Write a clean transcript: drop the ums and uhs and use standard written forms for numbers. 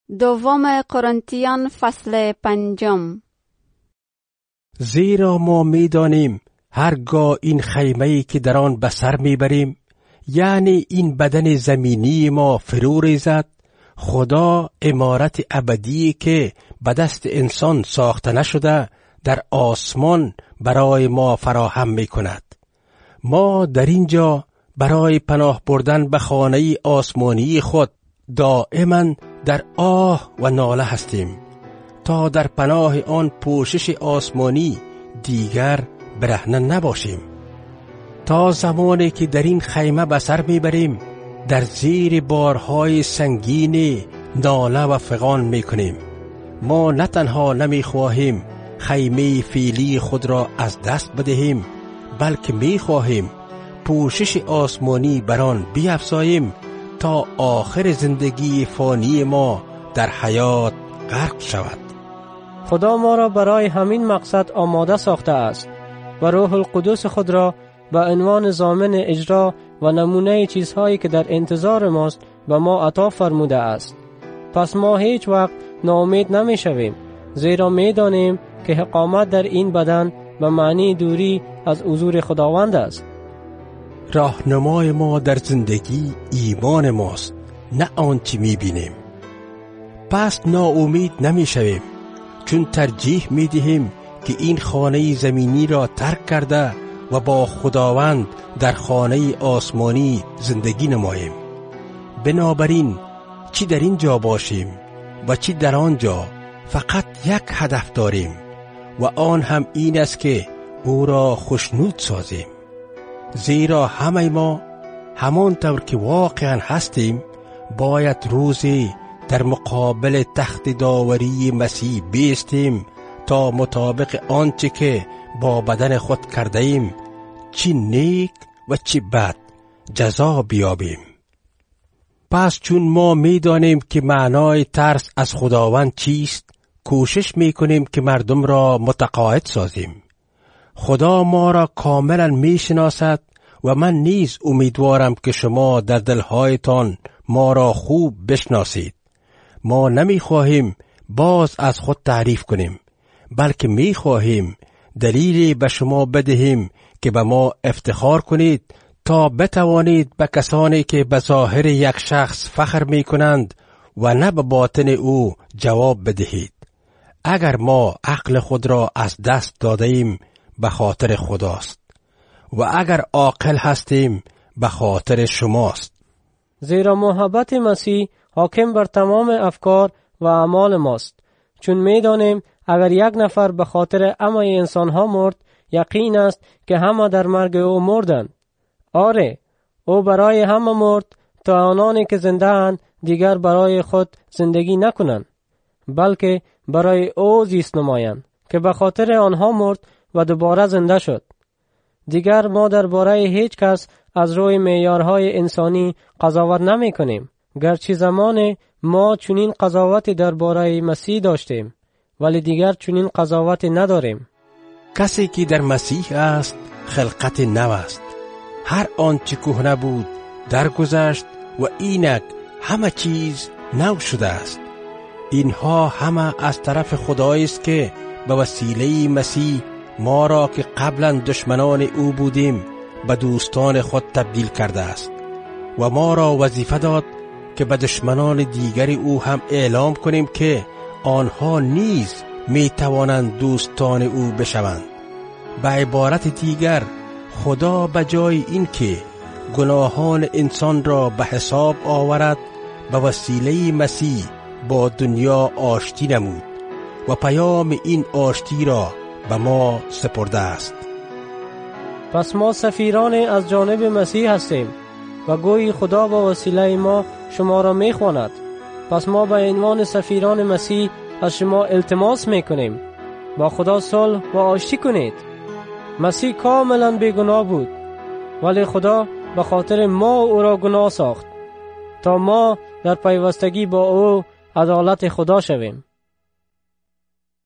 دوم قرنتیان فصل 5. زیرا ما می‌دانیم هرگاه این خیمه‌ای که در آن به سر می‌بریم، یعنی این بدن زمینی ما فرو ریزد، خدا عمارت ابدی که به دست انسان ساخته نشده در آسمان برای ما فراهم می‌کند. ما در اینجا برای پناه بردن به خانه آسمانی خود دائما در آه و ناله هستیم تا در پناه آن پوشش آسمانی دیگر برهنه نباشیم. تا زمانی که در این خیمه به سر میبریم در زیر بارهای سنگین ناله و فغان میکنیم. ما نه تنها نمیخواهیم خیمه فعلی خود را از دست بدهیم، بلکه میخواهیم پوشش آسمانی بر آن بیفزاییم تا آخر زندگی فانی ما در حیات غرق شود. خدا ما را برای همین مقصد آماده ساخته است و روح القدس خود را به عنوان ضامن اجرا و نمونه چیزهایی که در انتظار ماست به ما عطا فرموده است. پس ما هیچ وقت ناامید نمی شویم، زیرا می دانیم که اقامت در این بدن به معنی دوری از حضور خداوند است. راهنمای ما در زندگی ایمان ماست، نه آنچه می بینیم. پس ناامید نمی شویم، چون ترجیح می دهیم که این خانه زمینی را ترک کرده و با خداوند در خانه آسمانی زندگی نماییم. بنابراین چی در این جا باشیم و چی در آن جا، فقط یک هدف داریم و آن هم این است که او را خوشنود سازیم. زیرا همه ما همانطور که واقعا هستیم باید روزی در مقابل تخت داوری مسیح بیستیم تا مطابق آنچه که با بدن خود کرده ایم، چی نیک و چی بد، جزا بیابیم. پس چون ما می‌دانیم که معنای ترس از خداوند چیست، کوشش می‌کنیم که مردم را متقاعد سازیم. خدا ما را کاملا میشناسد و من نیز امیدوارم که شما در دلهایتان ما را خوب بشناسید. ما نمیخواهیم باز از خود تعریف کنیم، بلکه میخواهیم دلیلی به شما بدهیم که به ما افتخار کنید تا بتوانید به کسانی که به ظاهر یک شخص فخر میکنند و نه به باطن او جواب بدهید. اگر ما عقل خود را از دست داده ایم به خاطر خداست و اگر عاقل هستیم به خاطر شماست. زیرا محبت مسیح حاکم بر تمام افکار و اعمال ماست، چون می‌دانیم اگر یک نفر به خاطر همه انسان‌ها مرد، یقین است که همه در مرگ او مردند. آره، او برای همه مرد تا آنانی که زنده اند دیگر برای خود زندگی نکنند، بلکه برای او زیست نمایند که به خاطر آنها مرد و دوباره زنده شد. دیگر ما درباره هیچ کس از روی معیارهای انسانی قضاوت نمی کنیم، گرچه زمان ما چنین قضاوتی درباره مسیح داشتیم، ولی دیگر چنین قضاوتی نداریم. کسی که در مسیح است خلقت نو است، هر آنچه کهنه بود درگذشت و اینک همه چیز نو شده است. اینها همه از طرف خدایی است که به وسیله مسیح ما را که قبلا دشمنان او بودیم به دوستان خود تبدیل کرده است و ما را وظیفه داد که به دشمنان دیگر او هم اعلام کنیم که آنها نیز می توانند دوستان او بشوند. به عبارت دیگر، خدا به جای این که گناهان انسان را به حساب آورد به وسیله مسیح با دنیا آشتی نمود و پیام این آشتی را به ما سپرده است. پس ما سفیران از جانب مسیح هستیم و گویی خدا با وسیله ما شما را میخواند. پس ما به عنوان سفیران مسیح از شما التماس میکنیم با خدا صلح و آشتی کنید. مسیح کاملا بیگناه بود، ولی خدا به خاطر ما او را گناه ساخت تا ما در پیوستگی با او عدالت خدا شویم.